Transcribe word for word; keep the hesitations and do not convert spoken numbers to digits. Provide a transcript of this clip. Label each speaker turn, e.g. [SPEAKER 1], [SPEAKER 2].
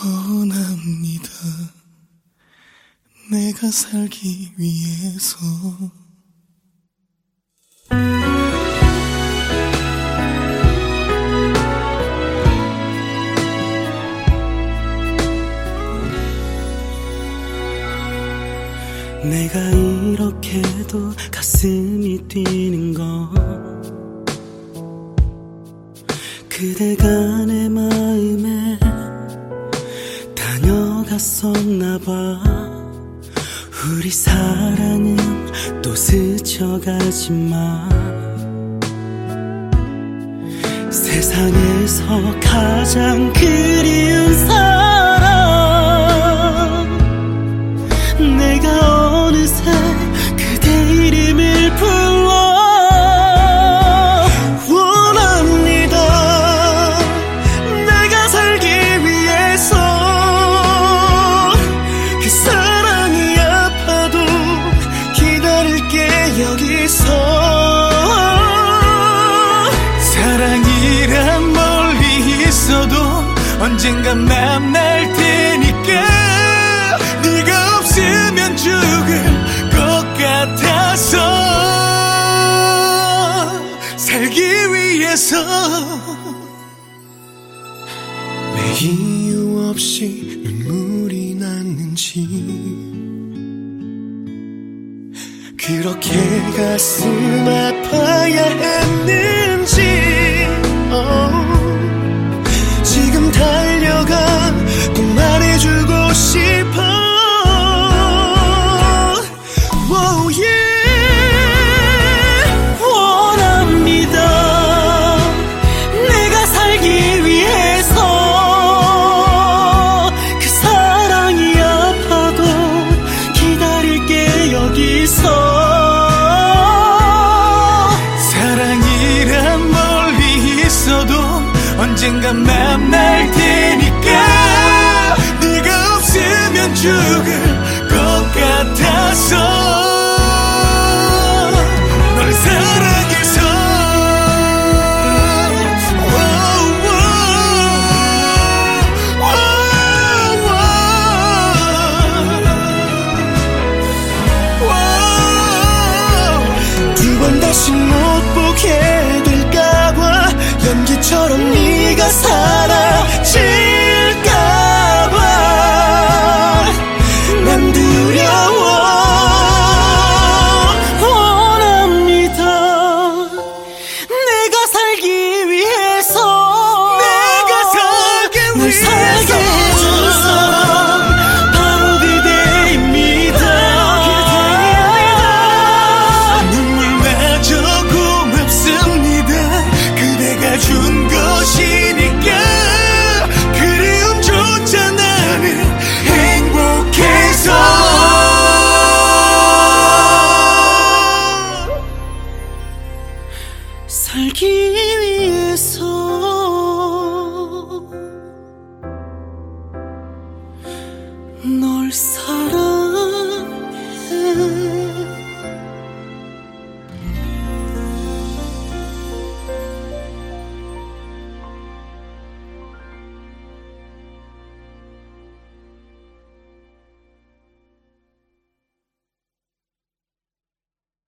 [SPEAKER 1] 원합니다. 내가 살기 위해서.
[SPEAKER 2] 내가 이렇게도 가슴이 뛰는 건 그대가 내 마음에 다녀갔었나봐. 우리 사랑은 또 스쳐가지만 세상에서 가장 그리운 사람, 내가 어느새 그대 이름을 불러 원합니다. 내가 살기 위해서 그 사랑이 아파도 기다릴게 여기서.
[SPEAKER 1] 사랑이란 멀리 있어도 언젠간 만날 테니까. 네가 없으면 죽을 것 같아서 살기 위해서. 왜 이유 없이 눈물이 났는지, 그렇게 가슴 아파야 했는지. oh. 지금 달려가 꼭 말해주고 싶어. 사랑이란 멀리 있어도 언젠간 만날 테니까. 네가 없으면 죽을 것 같아서 널 사랑해서.
[SPEAKER 2] 다시 못 보게 될까봐, 연기처럼 네가 사라질까봐 난 두려워. 원합니다. 내가 살기 위해서, 내가 살기 위해서 살게 해준 사람 바로 그대입니다.
[SPEAKER 1] 준 것이니까. 그리움조차 나는 행복해서.
[SPEAKER 2] 살기 위해서.